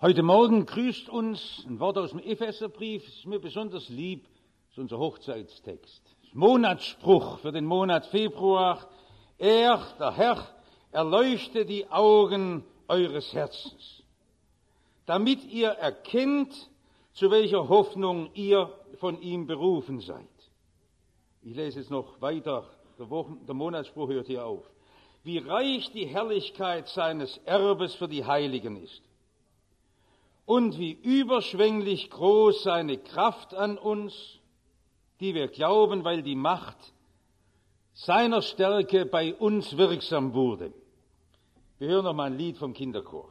Heute Morgen grüßt uns ein Wort aus dem Epheserbrief, das ist mir besonders lieb, das ist unser Hochzeitstext. Das Monatsspruch für den Monat Februar: der Herr, erleuchte die Augen eures Herzens, damit ihr erkennt, zu welcher Hoffnung ihr von ihm berufen seid. Ich lese jetzt noch weiter, der Monatsspruch hört hier auf. Wie reich die Herrlichkeit seines Erbes für die Heiligen ist. Und wie überschwänglich groß seine Kraft an uns, die wir glauben, weil die Macht seiner Stärke bei uns wirksam wurde. Wir hören noch mal ein Lied vom Kinderchor.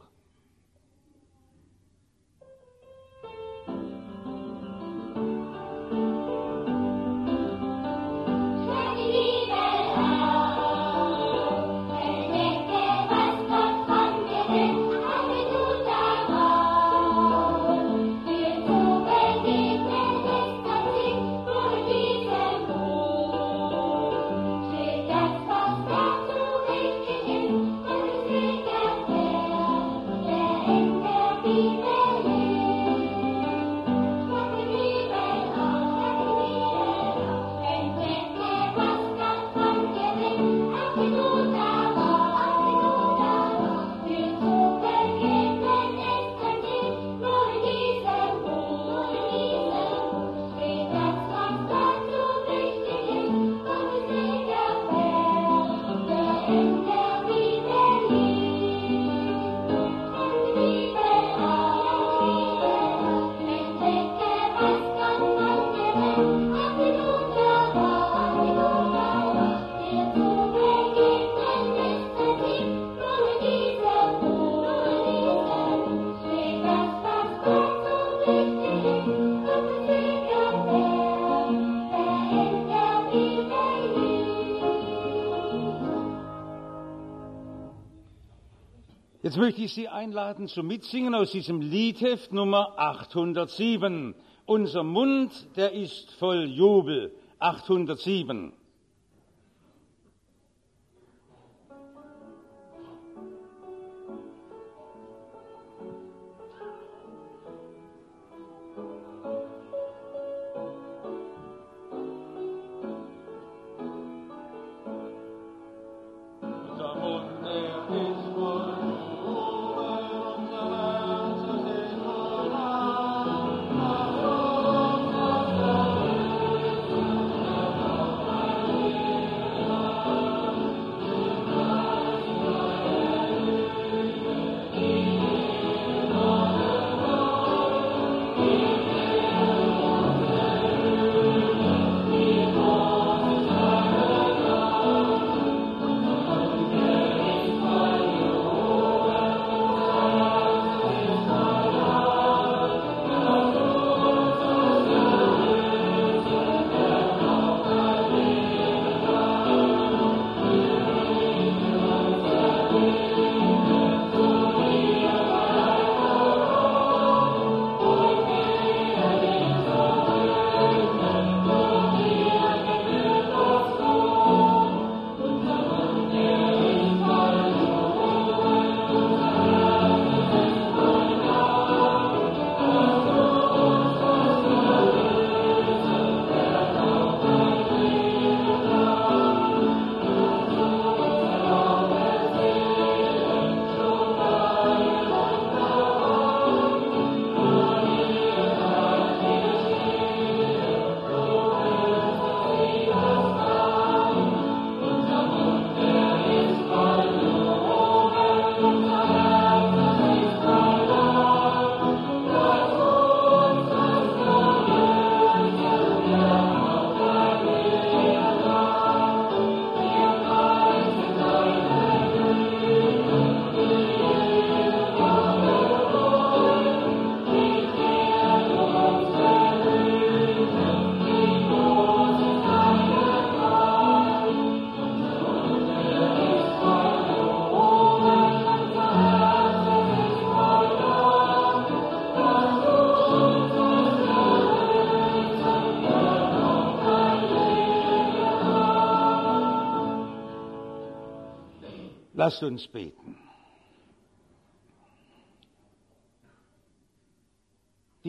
Jetzt möchte ich Sie einladen zum Mitsingen aus diesem Liedheft Nummer 807. Unser Mund, der ist voll Jubel. 807. Lasst uns beten.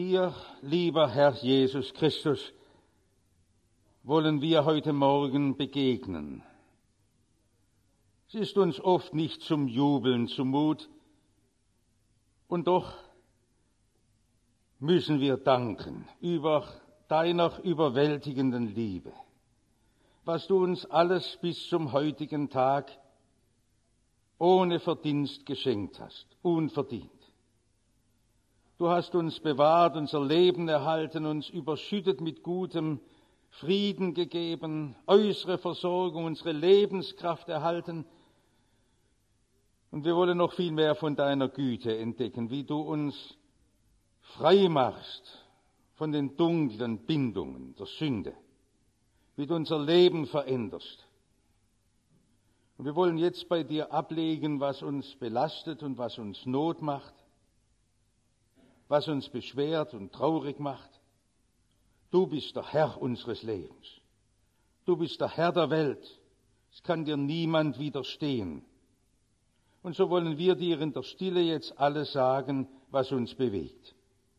Dir, lieber Herr Jesus Christus, wollen wir heute Morgen begegnen. Es ist uns oft nicht zum Jubeln zumut, und doch müssen wir danken über deiner überwältigenden Liebe, was du uns alles bis zum heutigen Tag ohne Verdienst geschenkt hast, unverdient. Du hast uns bewahrt, unser Leben erhalten, uns überschüttet mit gutem Frieden gegeben, äußere Versorgung, unsere Lebenskraft erhalten. Und wir wollen noch viel mehr von deiner Güte entdecken, wie du uns frei machst von den dunklen Bindungen der Sünde, wie du unser Leben veränderst. Und wir wollen jetzt bei dir ablegen, was uns belastet und was uns Not macht, was uns beschwert und traurig macht. Du bist der Herr unseres Lebens. Du bist der Herr der Welt. Es kann dir niemand widerstehen. Und so wollen wir dir in der Stille jetzt alles sagen, was uns bewegt.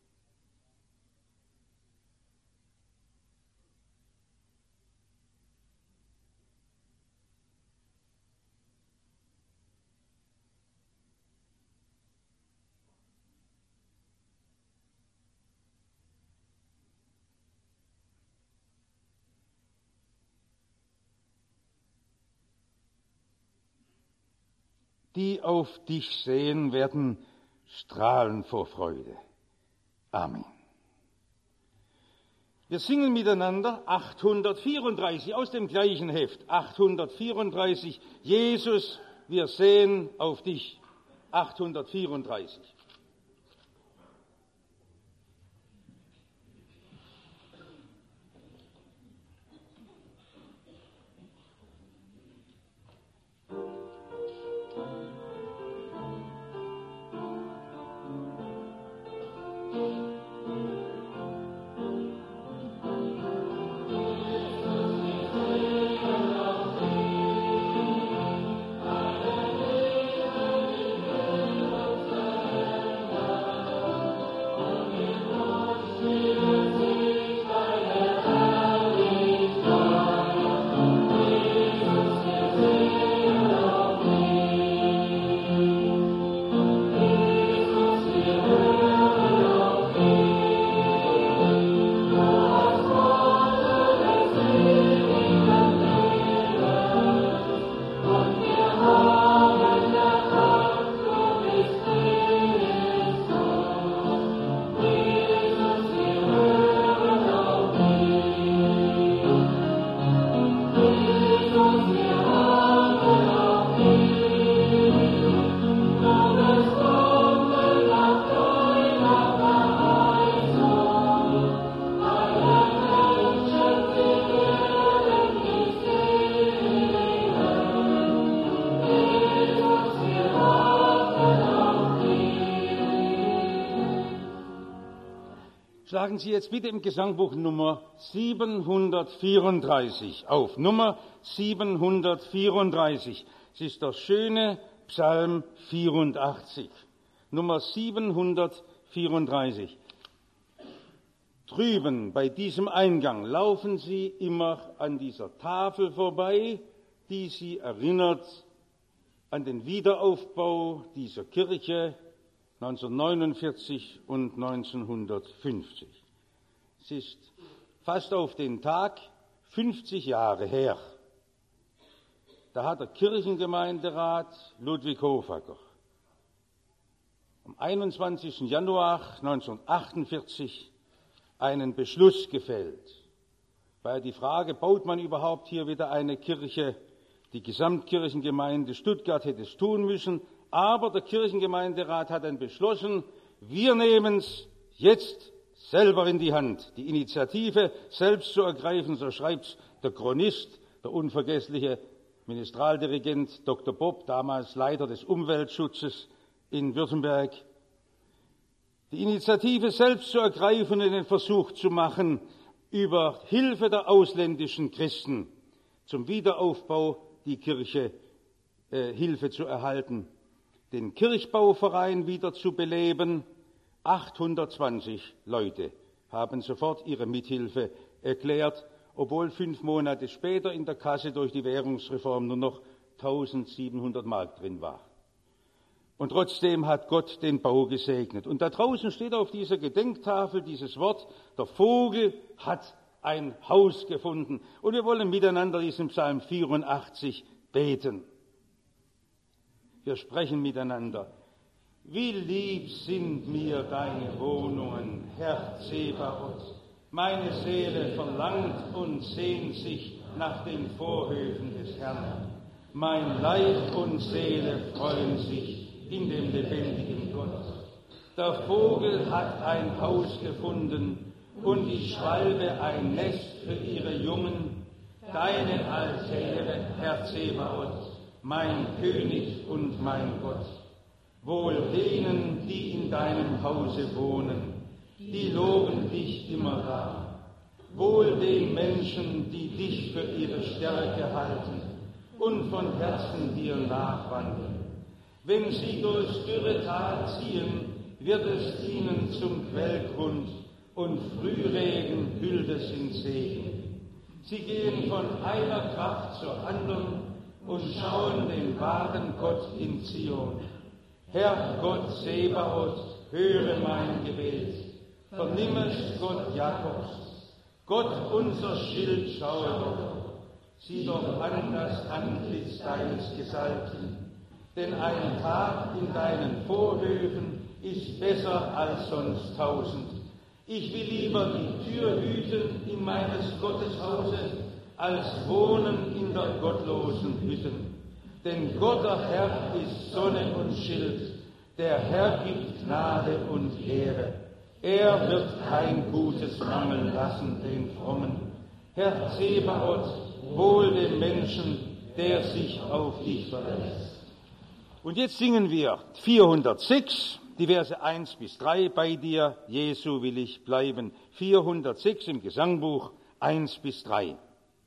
Die auf dich sehen, werden strahlen vor Freude. Amen. Wir singen miteinander 834 aus dem gleichen Heft. 834, Jesus, wir sehen auf dich. 834. Schlagen Sie jetzt bitte im Gesangbuch Nummer 734 auf. Nummer 734. Es ist der schöne Psalm 84. Nummer 734. Drüben bei diesem Eingang laufen Sie immer an dieser Tafel vorbei, die Sie erinnert an den Wiederaufbau dieser Kirche 1949 und 1950. Es ist fast auf den Tag 50 Jahre her. Da hat der Kirchengemeinderat Ludwig Hofacker am 21. Januar 1948 einen Beschluss gefällt, weil die Frage, baut man überhaupt hier wieder eine Kirche? Die Gesamtkirchengemeinde Stuttgart hätte es tun müssen, aber der Kirchengemeinderat hat dann beschlossen, wir nehmen es jetzt selber in die Hand, die Initiative selbst zu ergreifen, so schreibt der Chronist, der unvergessliche Ministraldirigent Dr. Bob, damals Leiter des Umweltschutzes in Württemberg, die Initiative selbst zu ergreifen und den Versuch zu machen, über Hilfe der ausländischen Christen zum Wiederaufbau die Kirche Hilfe zu erhalten, den Kirchbauverein wieder zu beleben 820 Leute haben sofort ihre Mithilfe erklärt, obwohl 5 Monate später in der Kasse durch die Währungsreform nur noch 1700 Mark drin war. Und trotzdem hat Gott den Bau gesegnet. Und da draußen steht auf dieser Gedenktafel dieses Wort: Der Vogel hat ein Haus gefunden. Und wir wollen miteinander diesen Psalm 84 beten. Wir sprechen miteinander. Wie lieb sind mir deine Wohnungen, Herr Zebaoth. Meine Seele verlangt und sehnt sich nach den Vorhöfen des Herrn. Mein Leib und Seele freuen sich in dem lebendigen Gott. Der Vogel hat ein Haus gefunden und die Schwalbe ein Nest für ihre Jungen. Deine Altäre, Herr Zebaoth, mein König und mein Gott. Wohl denen, die in deinem Hause wohnen, die loben dich immerdar. Wohl den Menschen, die dich für ihre Stärke halten und von Herzen dir nachwandeln. Wenn sie durchs dürre Tal ziehen, wird es ihnen zum Quellgrund und Frühregen hüllt es in Segen. Sie gehen von einer Kraft zur anderen und schauen den wahren Gott in Zion. Herr Gott Zebaoth, höre mein Gebet. Vernimm es, Gott Jakobs. Gott, unser Schild, schaue doch. Sieh doch an das Antlitz deines Gesalbten. Denn ein Tag in deinen Vorhöfen ist besser als sonst 1000. Ich will lieber die Tür hüten in meines Gottes Hause, als wohnen in der gottlosen Hütten. Denn Gott, der Herr, ist Sonne und Schild. Der Herr gibt Gnade und Ehre. Er wird kein Gutes mangeln lassen den Frommen. Herr Zebaoth, wohl dem Menschen, der sich auf dich verlässt. Und jetzt singen wir 406, die Verse 1 bis 3, bei dir, Jesu, will ich bleiben. 406 im Gesangbuch, 1 bis 3.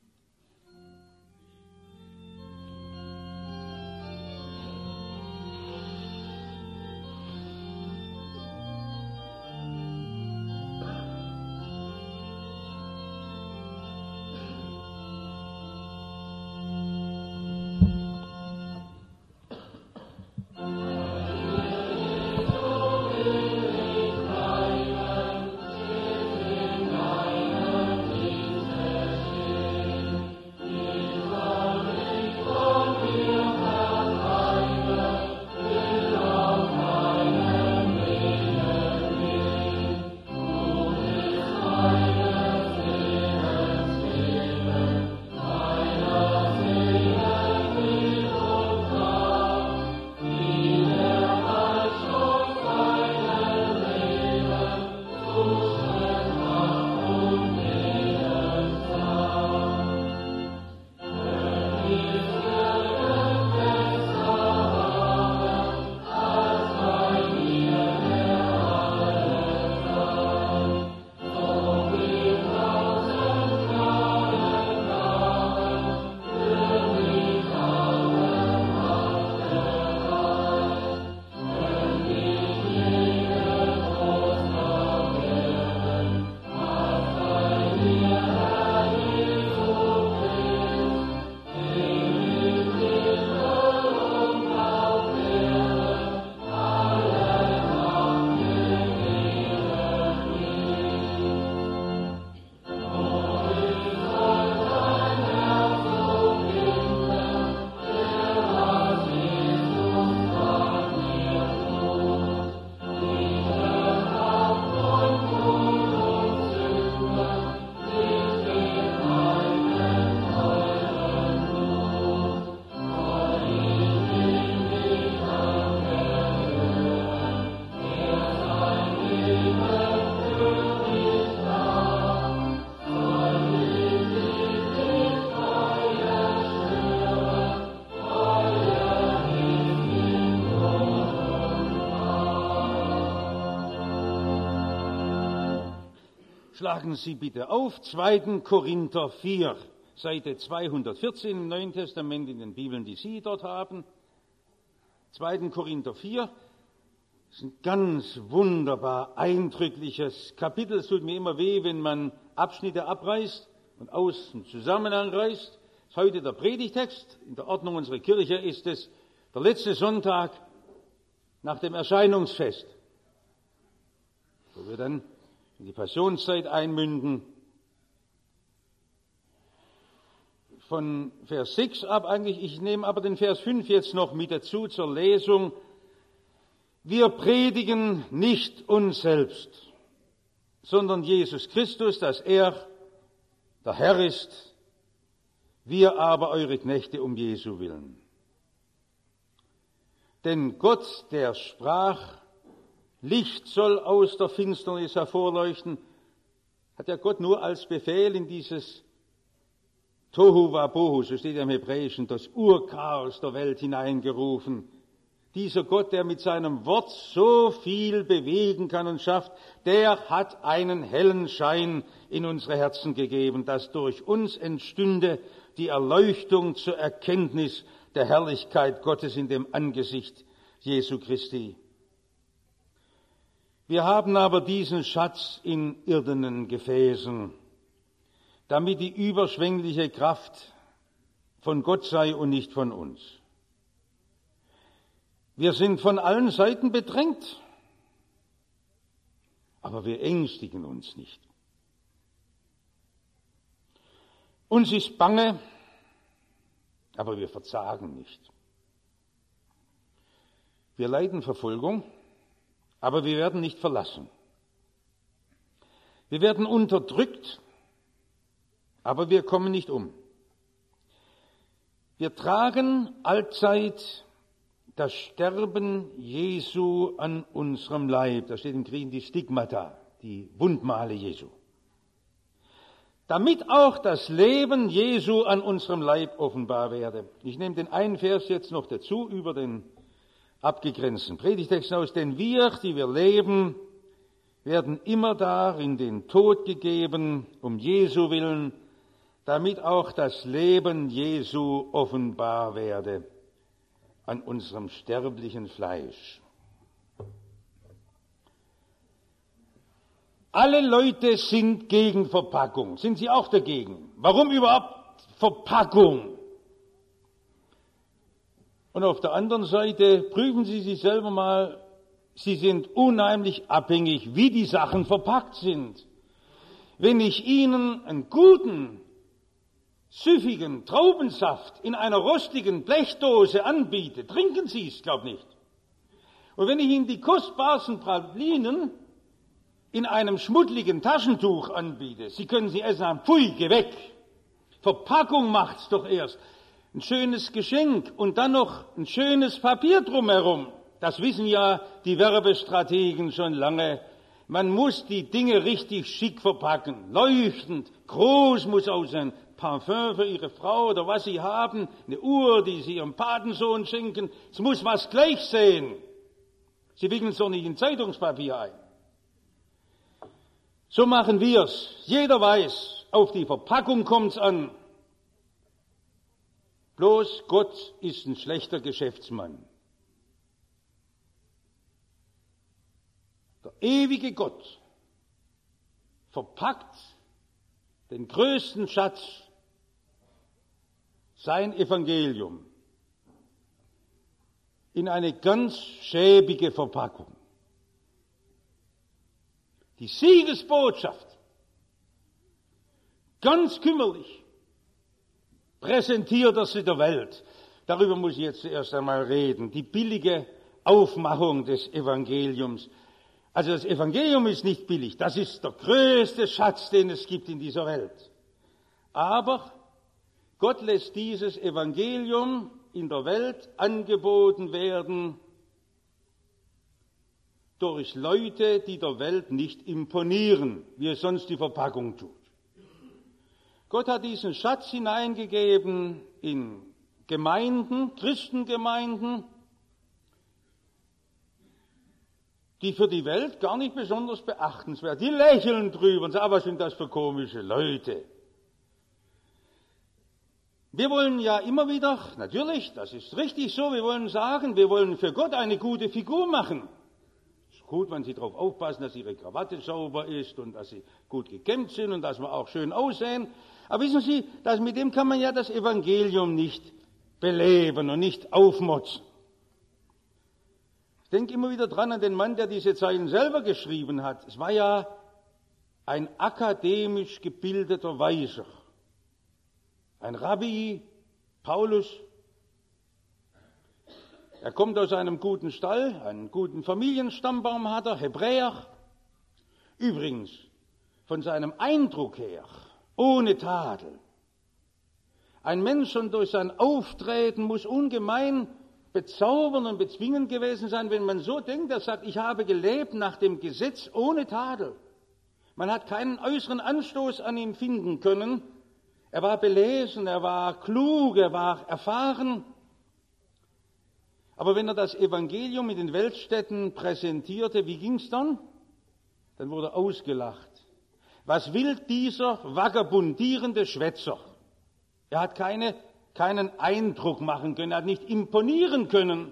Schlagen Sie bitte auf 2. Korinther 4, Seite 214 im Neuen Testament in den Bibeln, die Sie dort haben. 2. Korinther 4, Das ist ein ganz wunderbar eindrückliches Kapitel. Es tut mir immer weh, wenn man Abschnitte abreißt und aus dem Zusammenhang reißt. Das ist heute der Predigtext. In der Ordnung unserer Kirche ist es der letzte Sonntag nach dem Erscheinungsfest, wo wir dann in die Passionszeit einmünden. Von Vers 6 ab eigentlich, ich nehme aber den Vers 5 jetzt noch mit dazu zur Lesung. Wir predigen nicht uns selbst, sondern Jesus Christus, dass er der Herr ist, wir aber eure Knechte um Jesu willen. Denn Gott, der sprach, Licht soll aus der Finsternis hervorleuchten, hat ja Gott nur als Befehl in dieses Tohu Wabohu, so steht ja im Hebräischen, das Urchaos der Welt hineingerufen. Dieser Gott, der mit seinem Wort so viel bewegen kann und schafft, der hat einen hellen Schein in unsere Herzen gegeben, dass durch uns entstünde die Erleuchtung zur Erkenntnis der Herrlichkeit Gottes in dem Angesicht Jesu Christi. Wir haben aber diesen Schatz in irdenen Gefäßen, damit die überschwängliche Kraft von Gott sei und nicht von uns. Wir sind von allen Seiten bedrängt, aber wir ängstigen uns nicht. Uns ist bange, aber wir verzagen nicht. Wir leiden Verfolgung, aber wir werden nicht verlassen. Wir werden unterdrückt, aber wir kommen nicht um. Wir tragen allzeit das Sterben Jesu an unserem Leib. Da steht im Griechischen die Stigmata, die Wundmale Jesu. Damit auch das Leben Jesu an unserem Leib offenbar werde. Ich nehme den einen Vers jetzt noch dazu über den abgegrenzten Predigtext aus. Denn wir, die wir leben, werden immer da in den Tod gegeben, um Jesu willen, damit auch das Leben Jesu offenbar werde an unserem sterblichen Fleisch. Alle Leute sind gegen Verpackung. Sind Sie auch dagegen? Warum überhaupt Verpackung? Und auf der anderen Seite prüfen Sie sich selber mal, Sie sind unheimlich abhängig, wie die Sachen verpackt sind. Wenn ich Ihnen einen guten, süffigen Traubensaft in einer rostigen Blechdose anbiete, trinken Sie es, glaub nicht. Und wenn ich Ihnen die kostbarsten Pralinen in einem schmuddeligen Taschentuch anbiete, Sie können sie essen, haben, pfui, geh weg. Verpackung macht's doch erst. Ein schönes Geschenk und dann noch ein schönes Papier drumherum. Das wissen ja die Werbestrategen schon lange. Man muss die Dinge richtig schick verpacken, leuchtend, groß muss auch sein. Parfum für Ihre Frau oder was Sie haben, eine Uhr, die Sie Ihrem Patensohn schenken. Es muss was gleich sehen. Sie wickeln es doch nicht in Zeitungspapier ein. So machen wir's. Jeder weiß, auf die Verpackung kommt's an. Bloß Gott ist ein schlechter Geschäftsmann. Der ewige Gott verpackt den größten Schatz, sein Evangelium, in eine ganz schäbige Verpackung. Die Siegesbotschaft, ganz kümmerlich, präsentiert er sie der Welt. Darüber muss ich jetzt zuerst einmal reden. Die billige Aufmachung des Evangeliums. Also das Evangelium ist nicht billig. Das ist der größte Schatz, den es gibt in dieser Welt. Aber Gott lässt dieses Evangelium in der Welt angeboten werden durch Leute, die der Welt nicht imponieren, wie es sonst die Verpackung tut. Gott hat diesen Schatz hineingegeben in Gemeinden, Christengemeinden, die für die Welt gar nicht besonders beachtenswert. Die lächeln drüber und sagen, aber was sind das für komische Leute? Wir wollen ja immer wieder, natürlich, das ist richtig so, wir wollen sagen, wir wollen für Gott eine gute Figur machen. gut, wenn Sie darauf aufpassen, dass Ihre Krawatte sauber ist und dass Sie gut gekämmt sind und dass wir auch schön aussehen. Aber wissen Sie, mit dem kann man ja das Evangelium nicht beleben und nicht aufmotzen. Ich denke immer wieder dran an den Mann, der diese Zeilen selber geschrieben hat. Es war ja ein akademisch gebildeter Weiser. Ein Rabbi, Paulus. Er kommt aus einem guten Stall, einen guten Familienstammbaum hat er, Hebräer. Übrigens, von seinem Eindruck her, ohne Tadel. Ein Mensch schon durch sein Auftreten muss ungemein bezaubern und bezwingend gewesen sein, wenn man so denkt, er sagt, ich habe gelebt nach dem Gesetz ohne Tadel. Man hat keinen äußeren Anstoß an ihm finden können. Er war belesen, er war klug, er war erfahren. Aber wenn er das Evangelium in den Weltstädten präsentierte, wie ging's dann? Dann wurde er ausgelacht. Was will dieser vagabundierende Schwätzer? Er hat keinen Eindruck machen können, er hat nicht imponieren können.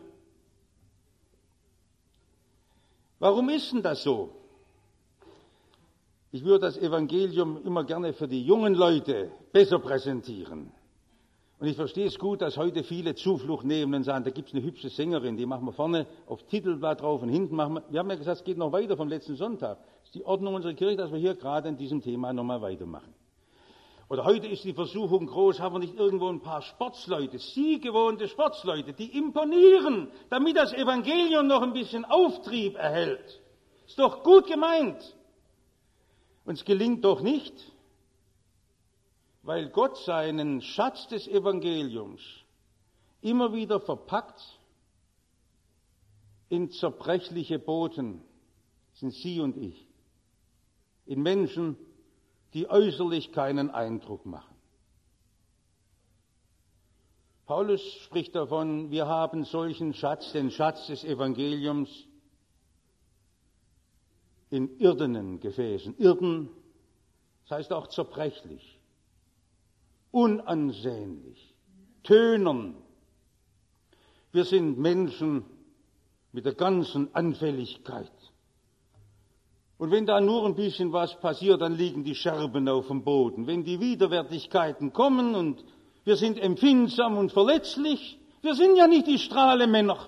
Warum ist denn das so? Ich würde das Evangelium immer gerne für die jungen Leute besser präsentieren. Und ich verstehe es gut, dass heute viele Zuflucht nehmen und sagen, da gibt es eine hübsche Sängerin, die machen wir vorne auf Titelblatt drauf und hinten machen wir. Wir haben ja gesagt, es geht noch weiter vom letzten Sonntag. Das ist die Ordnung unserer Kirche, dass wir hier gerade in diesem Thema nochmal weitermachen. Oder heute ist die Versuchung groß, haben wir nicht irgendwo ein paar Sportsleute, sieggewohnte Sportsleute, die imponieren, damit das Evangelium noch ein bisschen Auftrieb erhält. Ist doch gut gemeint. Und es gelingt doch nicht, weil Gott seinen Schatz des Evangeliums immer wieder verpackt in zerbrechliche Boten, das sind Sie und ich, in Menschen, die äußerlich keinen Eindruck machen. Paulus spricht davon, wir haben solchen Schatz, den Schatz des Evangeliums, in irdenen Gefäßen. Irden, das heißt auch zerbrechlich, unansehnlich, tönern. Wir sind Menschen mit der ganzen Anfälligkeit. Und wenn da nur ein bisschen was passiert, dann liegen die Scherben auf dem Boden. Wenn die Widerwärtigkeiten kommen und wir sind empfindsam und verletzlich, wir sind ja nicht die Strahlemänner.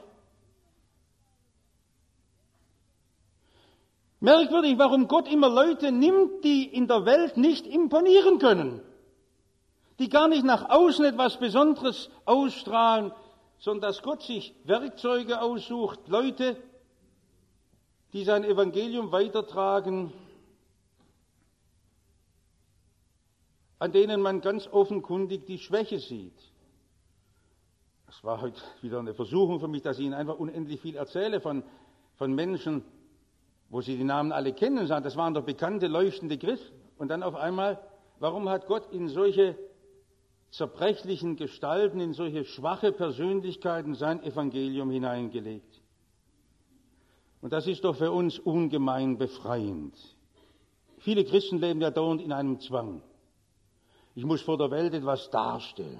Merkwürdig, warum Gott immer Leute nimmt, die in der Welt nicht imponieren können, die gar nicht nach außen etwas Besonderes ausstrahlen, sondern dass Gott sich Werkzeuge aussucht, Leute, die sein Evangelium weitertragen, an denen man ganz offenkundig die Schwäche sieht. Das war heute wieder eine Versuchung für mich, dass ich Ihnen einfach unendlich viel erzähle von Menschen, wo Sie die Namen alle kennen und sagen, das waren doch bekannte, leuchtende Christen. Und dann auf einmal, warum hat Gott in solche zerbrechlichen Gestalten, in solche schwache Persönlichkeiten sein Evangelium hineingelegt? Und das ist doch für uns ungemein befreiend. Viele Christen leben ja dauernd in einem Zwang. Ich muss vor der Welt etwas darstellen.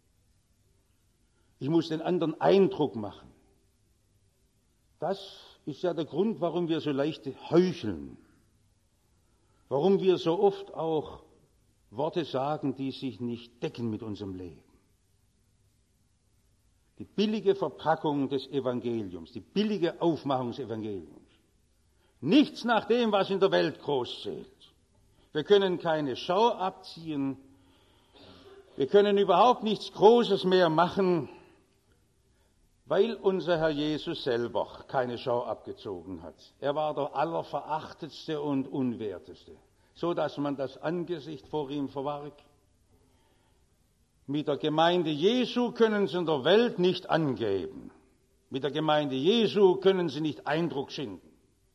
Ich muss den anderen Eindruck machen. Das ist ja der Grund, warum wir so leicht heucheln. Warum wir so oft auch Worte sagen, die sich nicht decken mit unserem Leben. Die billige Verpackung des Evangeliums, die billige Aufmachung des Evangeliums. Nichts nach dem, was in der Welt groß zählt. Wir können keine Schau abziehen. Wir können überhaupt nichts Großes mehr machen, weil unser Herr Jesus selber keine Schau abgezogen hat. Er war der Allerverachtetste und Unwerteste, so dass man das Angesicht vor ihm verbarg. Mit der Gemeinde Jesu können Sie in der Welt nicht angeben. Mit der Gemeinde Jesu können Sie nicht Eindruck schinden.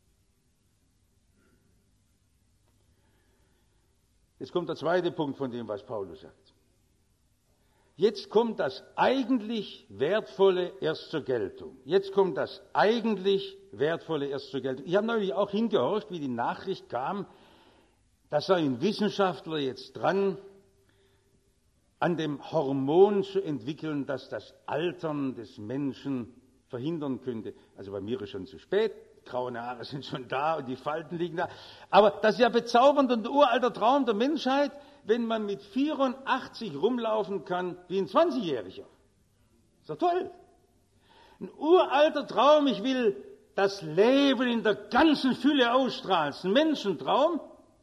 Jetzt kommt der zweite Punkt von dem, was Paulus sagt. Jetzt kommt das eigentlich Wertvolle erst zur Geltung. Jetzt kommt das eigentlich Wertvolle erst zur Geltung. Ich habe neulich auch hingehorcht, wie die Nachricht kam, da sei ein Wissenschaftler jetzt dran, an dem Hormon zu entwickeln, das das Altern des Menschen verhindern könnte. Also bei mir ist schon zu spät, graue Haare sind schon da und die Falten liegen da. Aber das ist ja bezaubernd und ein uralter Traum der Menschheit, wenn man mit 84 rumlaufen kann wie ein 20-Jähriger. Ist doch toll. Ein uralter Traum, ich will das Leben in der ganzen Fülle ausstrahlen. Das ist ein Menschentraum.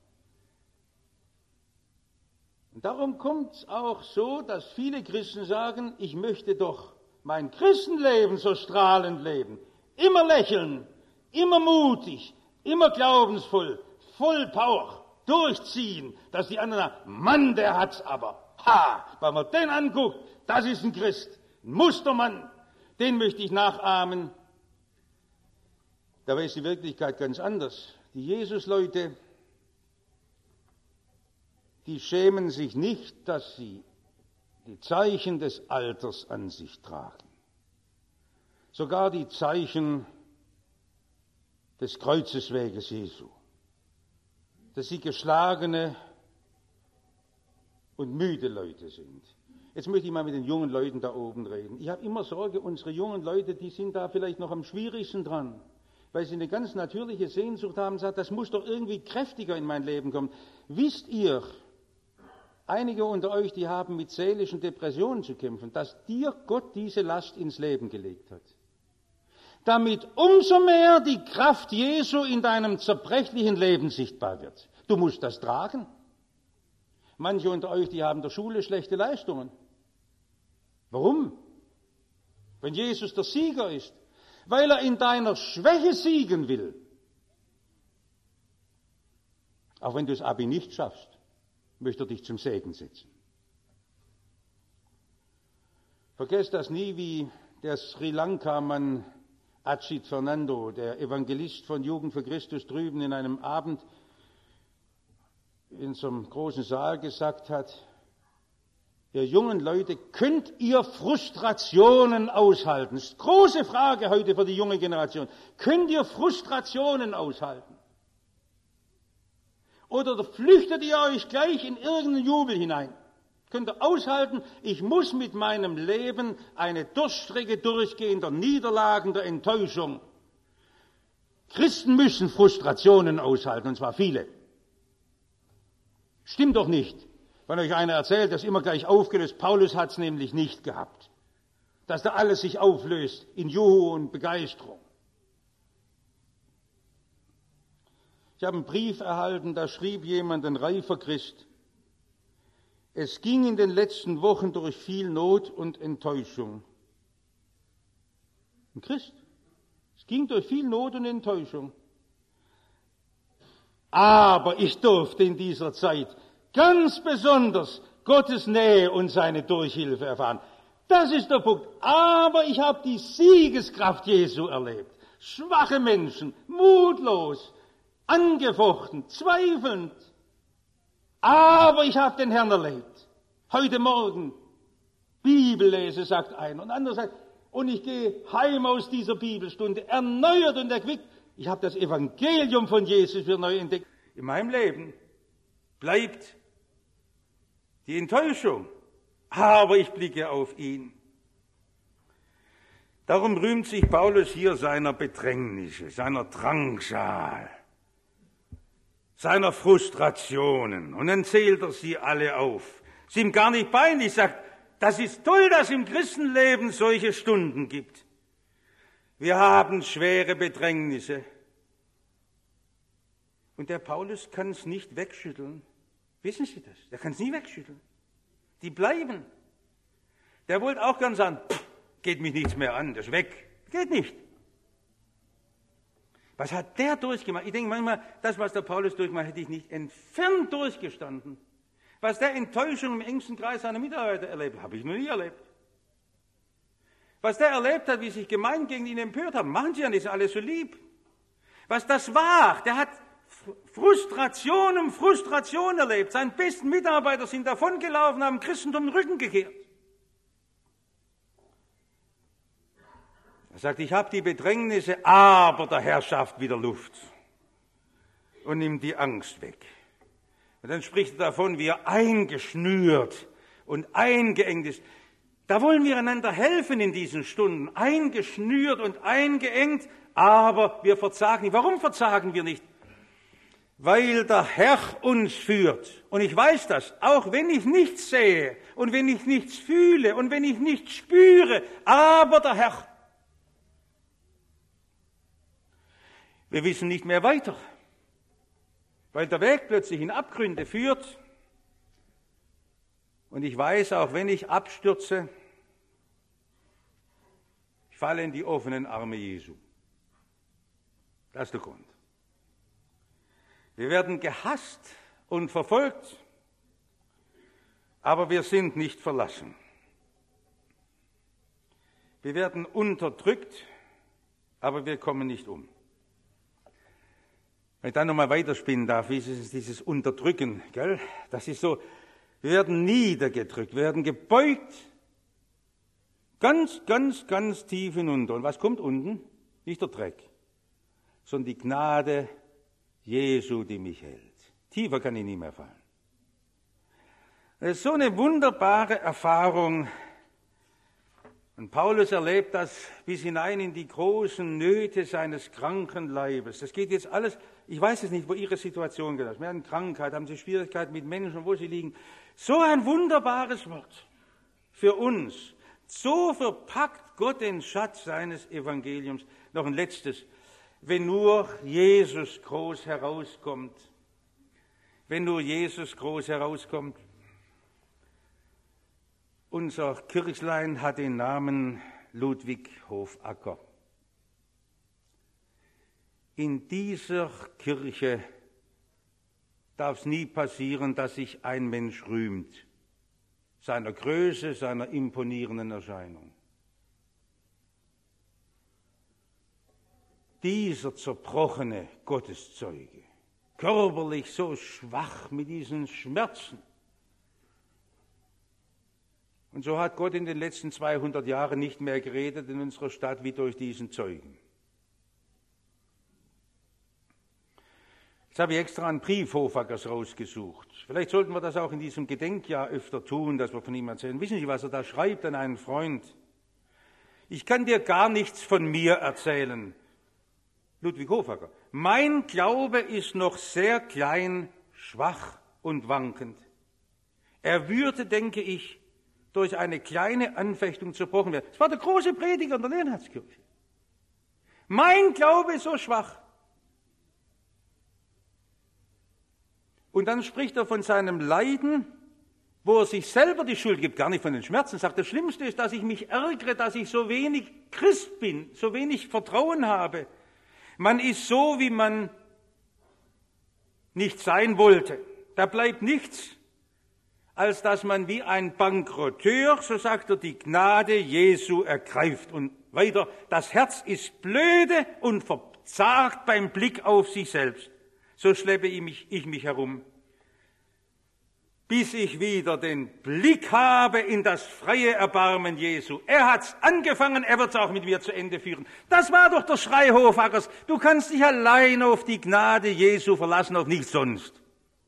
Und darum kommt es auch so, dass viele Christen sagen, ich möchte doch mein Christenleben so strahlend leben. Immer lächeln, immer mutig, immer glaubensvoll, voll Power, durchziehen, dass die anderen sagen, Mann, der hat's aber. Ha, wenn man den anguckt, das ist ein Christ, ein Mustermann, den möchte ich nachahmen. Dabei ist die Wirklichkeit ganz anders. Die Jesus-Leute, die schämen sich nicht, dass sie die Zeichen des Alters an sich tragen. Sogar die Zeichen des Kreuzesweges Jesu. Dass sie geschlagene und müde Leute sind. Jetzt möchte ich mal mit den jungen Leuten da oben reden. Ich habe immer Sorge, unsere jungen Leute, die sind da vielleicht noch am schwierigsten dran. Weil sie eine ganz natürliche Sehnsucht haben, sagt, das muss doch irgendwie kräftiger in mein Leben kommen. Wisst ihr, einige unter euch, die haben mit seelischen Depressionen zu kämpfen, dass dir Gott diese Last ins Leben gelegt hat. Damit umso mehr die Kraft Jesu in deinem zerbrechlichen Leben sichtbar wird. Du musst das tragen. Manche unter euch, die haben in der Schule schlechte Leistungen. Warum? Wenn Jesus der Sieger ist. Weil er in deiner Schwäche siegen will. Auch wenn du das Abi nicht schaffst, möchte er dich zum Segen setzen. Vergesst das nie, wie der Sri Lanka-Mann Ajit Fernando, der Evangelist von Jugend für Christus drüben in einem Abend in so einem großen Saal gesagt hat, ihr jungen Leute, könnt ihr Frustrationen aushalten? Das ist eine große Frage heute für die junge Generation. Könnt ihr Frustrationen aushalten? Oder flüchtet ihr euch gleich in irgendeinen Jubel hinein? Könnt ihr aushalten, ich muss mit meinem Leben eine Durststrecke durchgehen, der Niederlagen, der Enttäuschung. Christen müssen Frustrationen aushalten, und zwar viele. Stimmt doch nicht, wenn euch einer erzählt, das ist immer gleich aufgelöst. Paulus hat es nämlich nicht gehabt, dass da alles sich auflöst in Juhu und Begeisterung. Ich habe einen Brief erhalten, da schrieb jemand, ein reifer Christ, es ging in den letzten Wochen durch viel Not und Enttäuschung. Ein Christ. Es ging durch viel Not und Enttäuschung. Aber ich durfte in dieser Zeit ganz besonders Gottes Nähe und seine Durchhilfe erfahren. Das ist der Punkt. Aber ich habe die Siegeskraft Jesu erlebt. Schwache Menschen, mutlos, angefochten, zweifelnd. Aber ich habe den Herrn erlebt. Heute Morgen Bibel lese, sagt einer. Und anderer sagt, und ich gehe heim aus dieser Bibelstunde, erneuert und erquickt. Ich habe das Evangelium von Jesus wieder neu entdeckt. In meinem Leben bleibt die Enttäuschung, aber ich blicke auf ihn. Darum rühmt sich Paulus hier seiner Bedrängnisse, seiner Drangsal, seiner Frustrationen. Und dann zählt er sie alle auf. Ist ihm gar nicht peinlich, sagt, das ist toll, dass es im Christenleben solche Stunden gibt. Wir haben schwere Bedrängnisse. Und der Paulus kann es nicht wegschütteln. Wissen Sie das? Der kann es nie wegschütteln. Die bleiben. Der wollte auch gern sagen, geht mich nichts mehr an, das ist weg. Geht nicht. Was hat der durchgemacht? Ich denke manchmal, das, was der Paulus durchgemacht, hätte ich nicht entfernt durchgestanden. Was der Enttäuschung im engsten Kreis seiner Mitarbeiter erlebt, habe ich noch nie erlebt. Was der erlebt hat, wie sich Gemeinden gegen ihn empört haben, machen sie ja nicht, ist alles so lieb. Was das war, der hat Frustration um Frustration erlebt. Seine besten Mitarbeiter sind davongelaufen, haben Christentum den Rücken gekehrt. Er sagt, ich habe die Bedrängnisse, aber der Herr schafft wieder Luft und nimmt die Angst weg. Und dann spricht er davon, wie er eingeschnürt und eingeengt ist. Da wollen wir einander helfen in diesen Stunden, eingeschnürt und eingeengt, aber wir verzagen nicht. Warum verzagen wir nicht? Weil der Herr uns führt. Und ich weiß das, auch wenn ich nichts sehe und wenn ich nichts fühle und wenn ich nichts spüre, aber der Herr. Wir wissen nicht mehr weiter, weil der Weg plötzlich in Abgründe führt. Und ich weiß, auch wenn ich abstürze, ich falle in die offenen Arme Jesu. Das ist der Grund. Wir werden gehasst und verfolgt, aber wir sind nicht verlassen. Wir werden unterdrückt, aber wir kommen nicht um. Wenn ich dann nochmal weiterspinnen darf, wie ist es dieses Unterdrücken, gell? Das ist so, wir werden niedergedrückt, wir werden gebeugt, ganz, ganz, ganz tief hinunter. Und was kommt unten? Nicht der Dreck, sondern die Gnade Jesu, die mich hält. Tiefer kann ich nie mehr fallen. Das ist so eine wunderbare Erfahrung. Und Paulus erlebt das bis hinein in die großen Nöte seines kranken Leibes. Das geht jetzt alles, ich weiß es nicht, wo Ihre Situation geht. Sie haben Krankheit, haben Sie Schwierigkeiten mit Menschen, wo Sie liegen. So ein wunderbares Wort für uns. So verpackt Gott den Schatz seines Evangeliums. Noch ein letztes. Wenn nur Jesus groß herauskommt. Wenn nur Jesus groß herauskommt. Unser Kirchlein hat den Namen Ludwig Hofacker. In dieser Kirche darf es nie passieren, dass sich ein Mensch rühmt, seiner Größe, seiner imponierenden Erscheinung. Dieser zerbrochene Gotteszeuge, körperlich so schwach mit diesen Schmerzen. Und so hat Gott in den letzten 200 Jahren nicht mehr geredet in unserer Stadt wie durch diesen Zeugen. Jetzt habe ich extra einen Brief Hofackers rausgesucht. Vielleicht sollten wir das auch in diesem Gedenkjahr öfter tun, dass wir von ihm erzählen. Wissen Sie, was er da schreibt an einen Freund? Ich kann dir gar nichts von mir erzählen. Ludwig Hofacker. Mein Glaube ist noch sehr klein, schwach und wankend. Er würde, denke ich, durch eine kleine Anfechtung zerbrochen werden. Das war der große Prediger in der Leonhardskirche. Mein Glaube ist so schwach. Und dann spricht er von seinem Leiden, wo er sich selber die Schuld gibt, gar nicht von den Schmerzen. Er sagt, das Schlimmste ist, dass ich mich ärgere, dass ich so wenig Christ bin, so wenig Vertrauen habe. Man ist so, wie man nicht sein wollte. Da bleibt nichts, als dass man wie ein Bankrotteur, so sagt er, die Gnade Jesu ergreift. Und weiter, das Herz ist blöde und verzagt beim Blick auf sich selbst. So schleppe ich mich herum, bis ich wieder den Blick habe in das freie Erbarmen Jesu. Er hat's angefangen, er wird's auch mit mir zu Ende führen. Das war doch der Schrei Hofackers. Du kannst dich allein auf die Gnade Jesu verlassen, auf nichts sonst.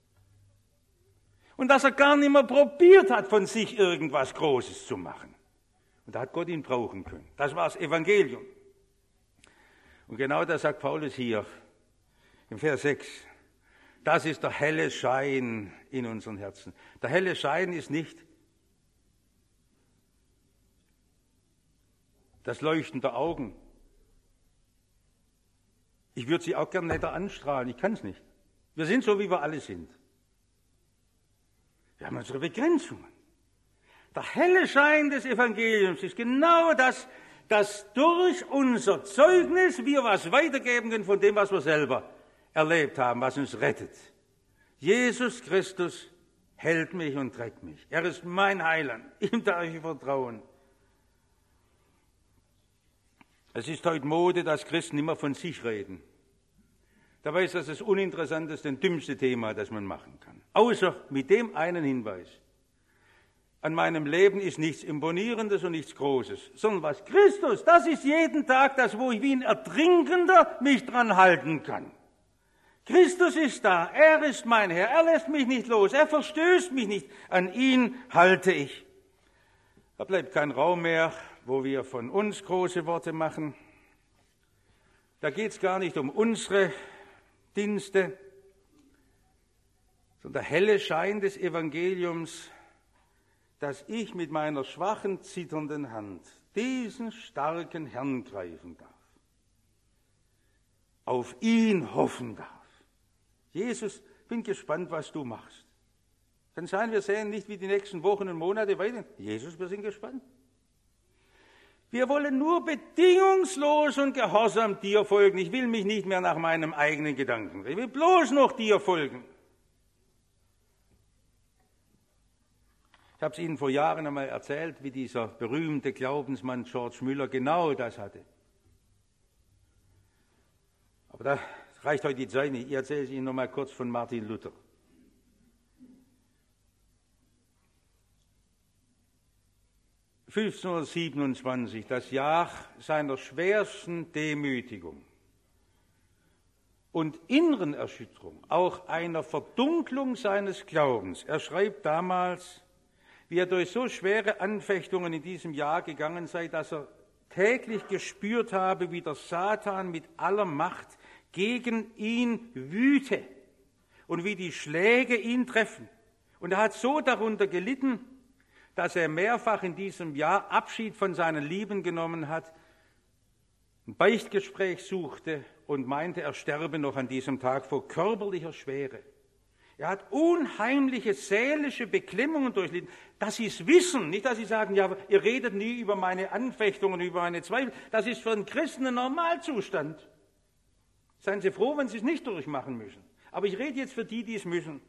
Und dass er gar nicht mehr probiert hat, von sich irgendwas Großes zu machen. Und da hat Gott ihn brauchen können. Das war das Evangelium. Und genau das sagt Paulus hier im Vers 6. Das ist der helle Schein in unseren Herzen. Der helle Schein ist nicht das Leuchten der Augen. Ich würde sie auch gern netter anstrahlen, ich kann es nicht. Wir sind so, wie wir alle sind. Wir haben unsere Begrenzungen. Der helle Schein des Evangeliums ist genau das, dass durch unser Zeugnis wir was weitergeben können von dem, was wir selber erlebt haben, was uns rettet. Jesus Christus hält mich und trägt mich. Er ist mein Heiland. Ihm darf ich vertrauen. Es ist heute Mode, dass Christen immer von sich reden. Dabei ist das das uninteressanteste und dümmste Thema, das man machen kann. Außer mit dem einen Hinweis. An meinem Leben ist nichts Imponierendes und nichts Großes, sondern was Christus, das ist jeden Tag das, wo ich wie ein Ertrinkender mich dran halten kann. Christus ist da, er ist mein Herr, er lässt mich nicht los, er verstößt mich nicht, an ihn halte ich. Da bleibt kein Raum mehr, wo wir von uns große Worte machen. Da geht es gar nicht um unsere Dienste, sondern der helle Schein des Evangeliums, dass ich mit meiner schwachen, zitternden Hand diesen starken Herrn greifen darf, auf ihn hoffen darf. Jesus, bin gespannt, was du machst. Kann sein, wir sehen nicht, wie die nächsten Wochen und Monate weitergehen. Jesus, wir sind gespannt. Wir wollen nur bedingungslos und gehorsam dir folgen. Ich will mich nicht mehr nach meinem eigenen Gedanken. Ich will bloß noch dir folgen. Ich habe es Ihnen vor Jahren einmal erzählt, wie dieser berühmte Glaubensmann George Müller genau das hatte. Aber da reicht heute die Zeit nicht. Ich erzähle es Ihnen noch mal kurz von Martin Luther. (1527), das Jahr seiner schwersten Demütigung und inneren Erschütterung, auch einer Verdunklung seines Glaubens. Er schreibt damals, wie er durch so schwere Anfechtungen in diesem Jahr gegangen sei, dass er täglich gespürt habe, wie der Satan mit aller Macht gegen ihn wüte und wie die Schläge ihn treffen. Und er hat so darunter gelitten, dass er mehrfach in diesem Jahr Abschied von seinen Lieben genommen hat, ein Beichtgespräch suchte und meinte, er sterbe noch an diesem Tag vor körperlicher Schwere. Er hat unheimliche seelische Beklemmungen durchlitten. Dass Sie es wissen, nicht, dass Sie sagen, ja, ihr redet nie über meine Anfechtungen, über meine Zweifel. Das ist für einen Christen ein Normalzustand. Seien Sie froh, wenn Sie es nicht durchmachen müssen. Aber ich rede jetzt für die, die es müssen.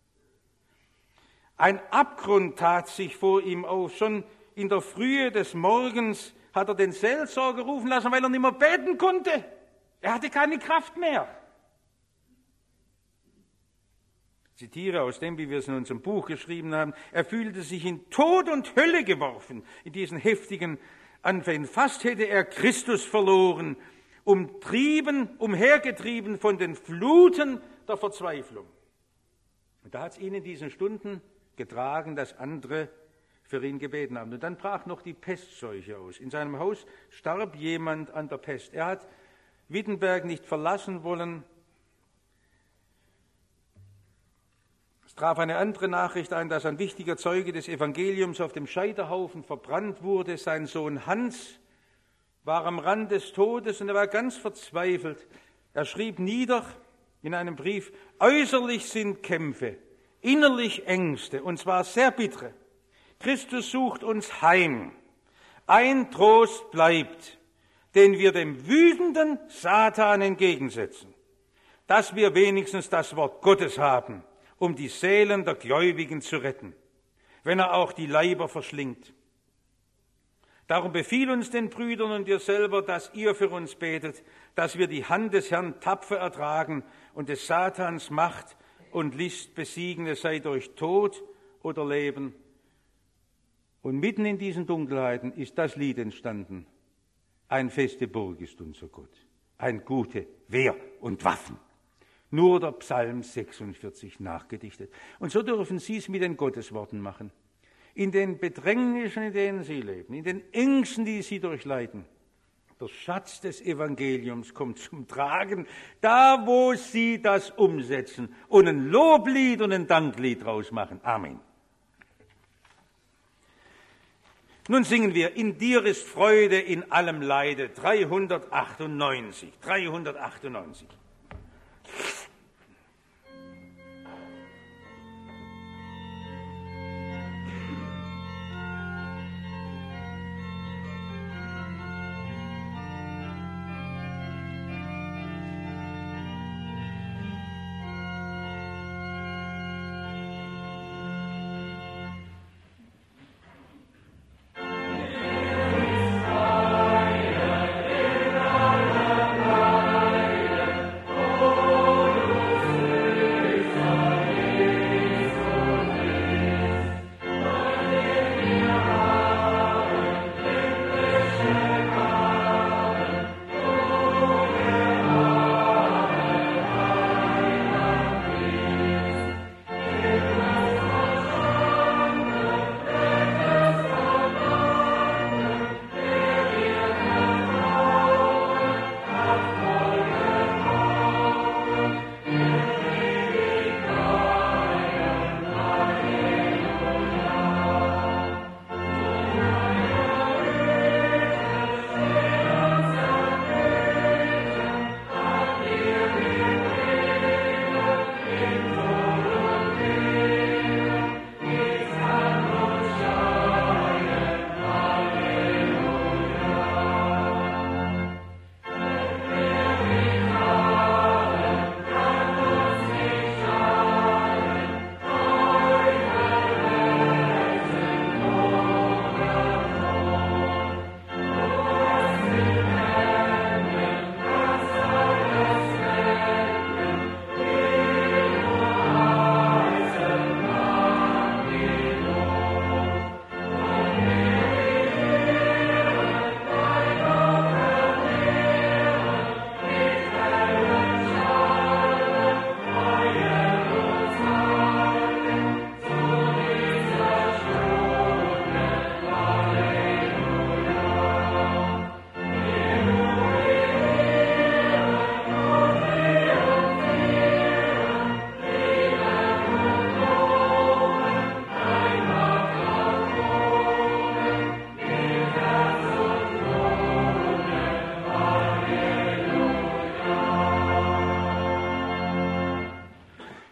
Ein Abgrund tat sich vor ihm auf. Schon in der Frühe des Morgens hat er den Seelsorger rufen lassen, weil er nicht mehr beten konnte. Er hatte keine Kraft mehr. Ich zitiere aus dem, wie wir es in unserem Buch geschrieben haben. Er fühlte sich in Tod und Hölle geworfen in diesen heftigen Anfängen. Fast hätte er Christus verloren, umhergetrieben von den Fluten der Verzweiflung. Und da hat es ihn in diesen Stunden getragen, dass andere für ihn gebeten haben. Und dann brach noch die Pestseuche aus. In seinem Haus starb jemand an der Pest. Er hat Wittenberg nicht verlassen wollen. Es traf eine andere Nachricht ein, dass ein wichtiger Zeuge des Evangeliums auf dem Scheiterhaufen verbrannt wurde. Sein Sohn Hans war am Rand des Todes und er war ganz verzweifelt. Er schrieb nieder in einem Brief, äußerlich sind Kämpfe, innerlich Ängste, und zwar sehr bittere. Christus sucht uns heim. Ein Trost bleibt, den wir dem wütenden Satan entgegensetzen, dass wir wenigstens das Wort Gottes haben, um die Seelen der Gläubigen zu retten, wenn er auch die Leiber verschlingt. Darum befiehl uns den Brüdern und dir selber, dass ihr für uns betet, dass wir die Hand des Herrn tapfer ertragen und des Satans Macht und List besiegen, es sei durch Tod oder Leben. Und mitten in diesen Dunkelheiten ist das Lied entstanden. Ein feste Burg ist unser Gott, ein gute Wehr und Waffen. Nur der Psalm 46 nachgedichtet. Und so dürfen Sie es mit den Gottesworten machen. In den Bedrängnissen, in denen Sie leben, in den Ängsten, die Sie durchleiden. Der Schatz des Evangeliums kommt zum Tragen, da wo Sie das umsetzen und ein Loblied und ein Danklied draus machen. Amen. Nun singen wir, in dir ist Freude in allem Leide, 398.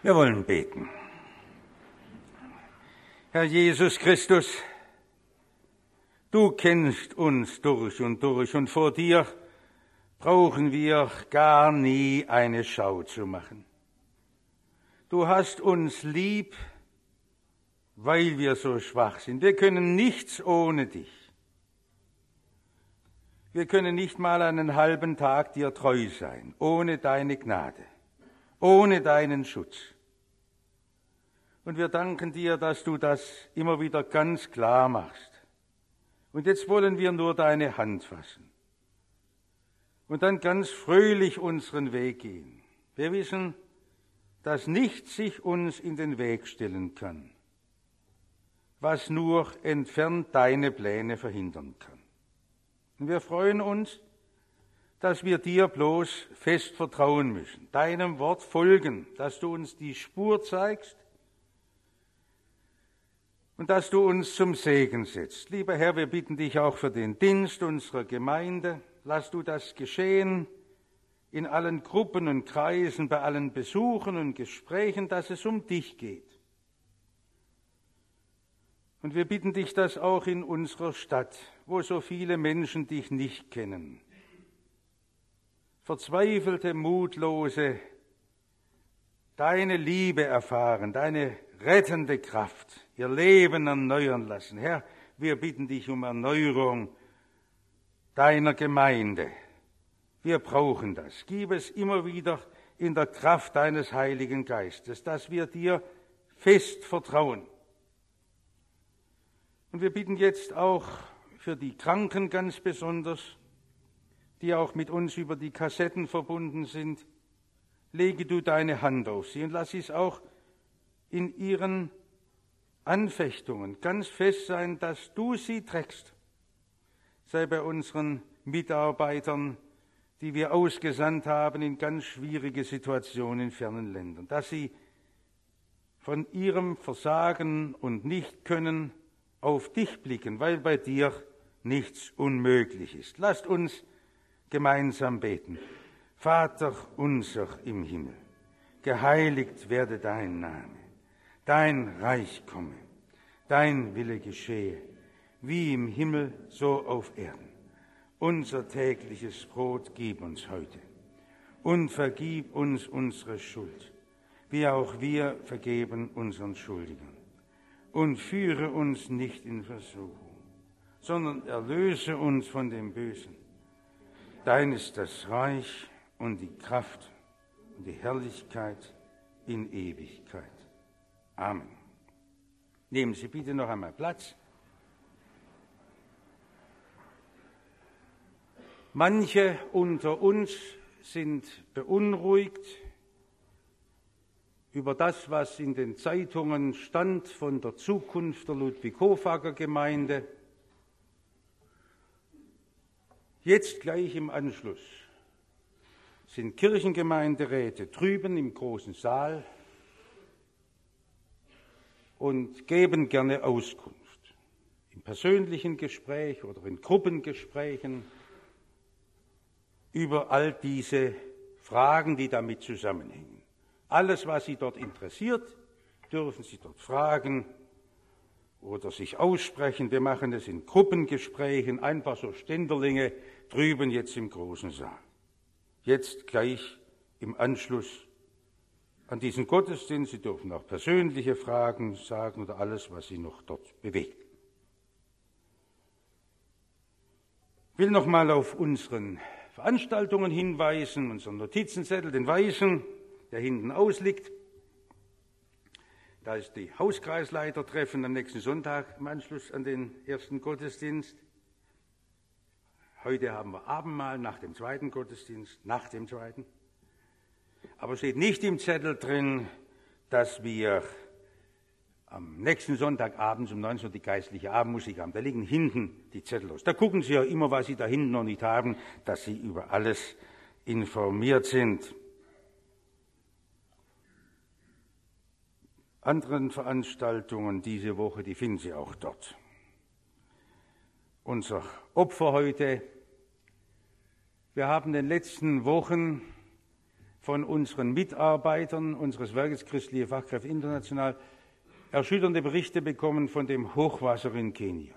Wir wollen beten. Herr Jesus Christus, du kennst uns durch und vor dir brauchen wir gar nie eine Schau zu machen. Du hast uns lieb, weil wir so schwach sind. Wir können nichts ohne dich. Wir können nicht mal einen halben Tag dir treu sein, ohne deine Gnade, ohne deinen Schutz. Und wir danken dir, dass du das immer wieder ganz klar machst. Und jetzt wollen wir nur deine Hand fassen und dann ganz fröhlich unseren Weg gehen. Wir wissen, dass nichts sich uns in den Weg stellen kann, was nur entfernt deine Pläne verhindern kann. Und wir freuen uns, dass wir dir bloß fest vertrauen müssen, deinem Wort folgen, dass du uns die Spur zeigst und dass du uns zum Segen setzt. Lieber Herr, wir bitten dich auch für den Dienst unserer Gemeinde. Lass du das geschehen in allen Gruppen und Kreisen, bei allen Besuchen und Gesprächen, dass es um dich geht. Und wir bitten dich das auch in unserer Stadt, wo so viele Menschen dich nicht kennen. Verzweifelte, Mutlose, deine Liebe erfahren, deine rettende Kraft, ihr Leben erneuern lassen. Herr, wir bitten dich um Erneuerung deiner Gemeinde. Wir brauchen das. Gib es immer wieder in der Kraft deines Heiligen Geistes, dass wir dir fest vertrauen. Und wir bitten jetzt auch für die Kranken ganz besonders, die auch mit uns über die Kassetten verbunden sind. Lege du deine Hand auf sie und lass es auch in ihren Anfechtungen ganz fest sein, dass du sie trägst. Sei bei unseren Mitarbeitern, die wir ausgesandt haben in ganz schwierige Situationen in fernen Ländern, dass sie von ihrem Versagen und Nichtkönnen auf dich blicken, weil bei dir nichts unmöglich ist. Lasst uns gemeinsam beten. Vater unser im Himmel, geheiligt werde dein Name, dein Reich komme, dein Wille geschehe, wie im Himmel, so auf Erden. Unser tägliches Brot gib uns heute und vergib uns unsere Schuld, wie auch wir vergeben unseren Schuldigern. Und führe uns nicht in Versuchung, sondern erlöse uns von dem Bösen. Dein ist das Reich und die Kraft und die Herrlichkeit in Ewigkeit. Amen. Nehmen Sie bitte noch einmal Platz. Manche unter uns sind beunruhigt über das, was in den Zeitungen stand von der Zukunft der Ludwig-Hofacker-Gemeinde. Jetzt gleich im Anschluss sind Kirchengemeinderäte drüben im großen Saal und geben gerne Auskunft im persönlichen Gespräch oder in Gruppengesprächen über all diese Fragen, die damit zusammenhängen. Alles, was Sie dort interessiert, dürfen Sie dort fragen oder sich aussprechen. Wir machen es in Gruppengesprächen, einfach so Ständerlinge drüben jetzt im großen Saal. Jetzt gleich im Anschluss an diesen Gottesdienst. Sie dürfen auch persönliche Fragen sagen oder alles, was Sie noch dort bewegt. Ich will noch mal auf unseren Veranstaltungen hinweisen, unseren Notizenzettel, den weißen, der hinten ausliegt. Da ist die Hauskreisleitertreffen am nächsten Sonntag im Anschluss an den ersten Gottesdienst. Heute haben wir Abendmahl nach dem zweiten Gottesdienst, nach dem zweiten. Aber steht nicht im Zettel drin, dass wir am nächsten Sonntag abends um 19 Uhr die geistliche Abendmusik haben. Da liegen hinten die Zettel aus. Da gucken Sie ja immer, was Sie da hinten noch nicht haben, dass Sie über alles informiert sind. Anderen Veranstaltungen diese Woche, die finden Sie auch dort. Unser Opfer heute. Wir haben in den letzten Wochen von unseren Mitarbeitern unseres Werkes Christliche Fachkräfte International erschütternde Berichte bekommen von dem Hochwasser in Kenia.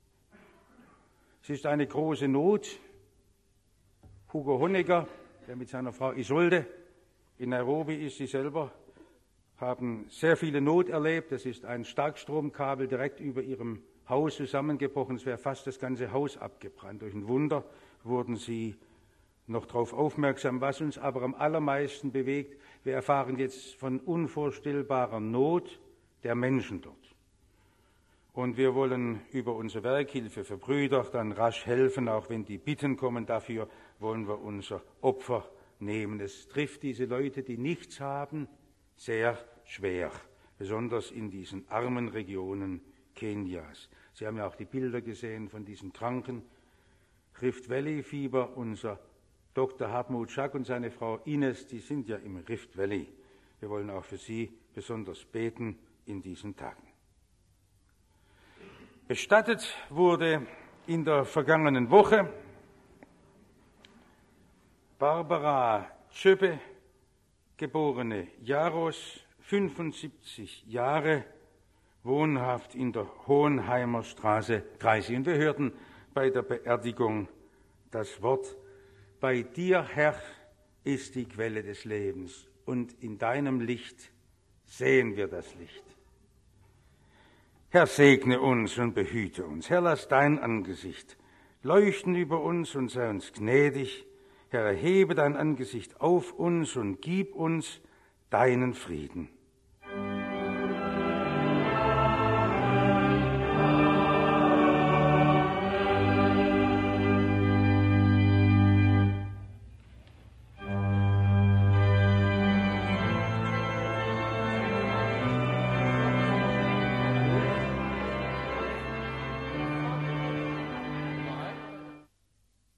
Es ist eine große Not. Hugo Honecker, der mit seiner Frau Isolde in Nairobi ist, sie selber haben sehr viele Not erlebt. Es ist ein Starkstromkabel direkt über ihrem Haus zusammengebrochen. Es wäre fast das ganze Haus abgebrannt. Durch ein Wunder wurden sie noch darauf aufmerksam, was uns aber am allermeisten bewegt. Wir erfahren jetzt von unvorstellbarer Not der Menschen dort. Und wir wollen über unsere Werkhilfe für Brüder dann rasch helfen, auch wenn die Bitten kommen. Dafür wollen wir unser Opfer nehmen. Es trifft diese Leute, die nichts haben, sehr schwer, besonders in diesen armen Regionen Kenias. Sie haben ja auch die Bilder gesehen von diesen Kranken. Rift Valley Fieber, unser Dr. Hartmut Schack und seine Frau Ines, die sind ja im Rift Valley. Wir wollen auch für sie besonders beten in diesen Tagen. Bestattet wurde in der vergangenen Woche Barbara Tschöpe, geborene Jaros, 75 Jahre, wohnhaft in der Hohenheimer Straße 30. Und wir hörten bei der Beerdigung das Wort: Bei dir, Herr, ist die Quelle des Lebens, und in deinem Licht sehen wir das Licht. Herr, segne uns und behüte uns. Herr, lass dein Angesicht leuchten über uns und sei uns gnädig. Herr, erhebe dein Angesicht auf uns und gib uns deinen Frieden.